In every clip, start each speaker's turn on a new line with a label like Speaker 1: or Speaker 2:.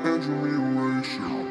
Speaker 1: Andrew Muration.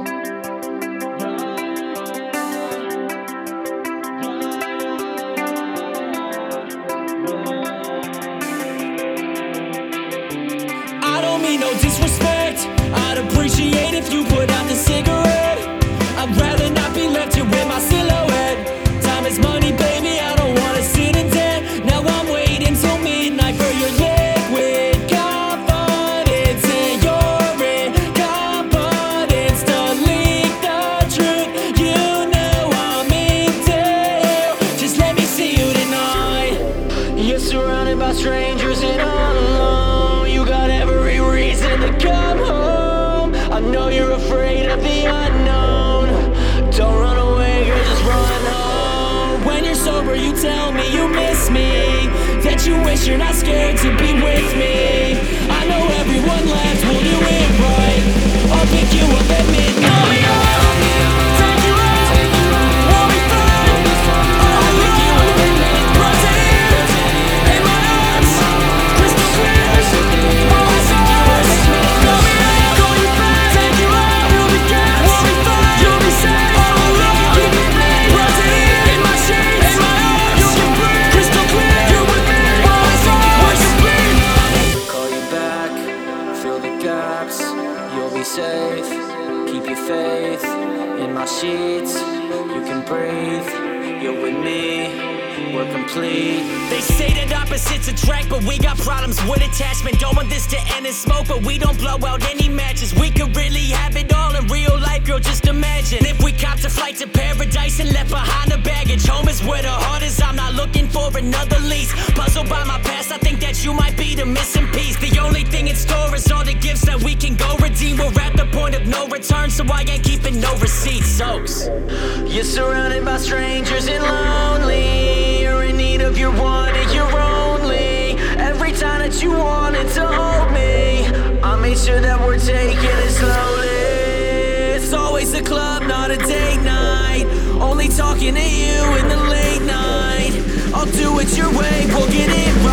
Speaker 2: I don't mean no disrespect. I'd appreciate if you put out the cigarette. I'd rather not be left here with my silhouette. Time is money, baby, I don't wanna sit in debt. Now I'm waiting till midnight for your liquid confidence and your incompetence to leak the truth. You know I'm into you. Just let me see you tonight. You're surrounded by strangers and all alone. You got every reason to come home. I know you're afraid of the unknown. Don't run away, girl, just run home. When you're sober, you tell me you miss me, that you wish you're not scared to be with me. I know everyone left, we'll do it right. I'll pick you up at midnight. You'll be safe, keep your faith in my sheets. You can breathe, you're with me, we're complete. They say that opposites attract, but we got problems with attachment. Don't want this to end in smoke, but we don't blow out any matches. We could really have it all in real life, girl, just imagine if we copped a flight to paradise and left behind the baggage. Home is where the heart is, I'm not looking for another lease. Puzzled by my past, I think that you might be the missing piece. The only thing in store is all the gifts that we can go redeem. We're at the point of no return, so I ain't keeping no receipts. You're surrounded by strangers and lonely. You're in need of your one and your only. Every time that you wanted to hold me, I made sure that we're taking it slowly. It's always a club, not a date night. Only talking to you in the late night. I'll do it your way, we'll get it